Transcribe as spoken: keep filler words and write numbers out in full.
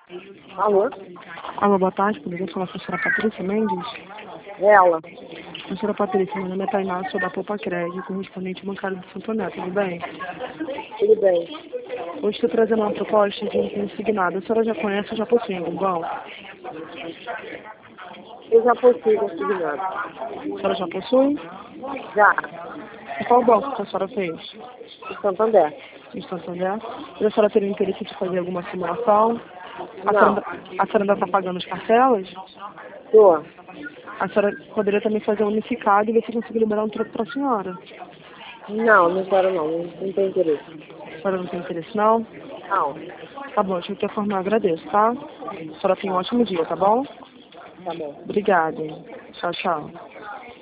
Alô? Alô, boa tarde, poderia falar com a senhora Patrícia Mendes? Ela. A senhora Patrícia, meu nome é Tainá, sou da Poupa Crédito, correspondente bancário do Santo André, tudo bem? Tudo bem. Hoje estou trazendo uma proposta de um consignado. A senhora já conhece ou já possui algum banco? Eu já possui consignado. A senhora já possui? Já. E qual banco que a senhora fez? Em Santander. Em Santander? E a senhora teria interesse de fazer alguma simulação? A senhora, Não. ainda- a senhora ainda está pagando as parcelas? Tô. A senhora poderia também fazer um unificado e ver se conseguir liberar um troco para a senhora. Não, não quero não. Não, não tenho interesse. A senhora não tem interesse, não? Não. Tá bom, de qualquer forma eu agradeço, tá? A senhora tenha um ótimo dia, tá bom? Tá bom. Obrigada. Hein? Tchau, tchau.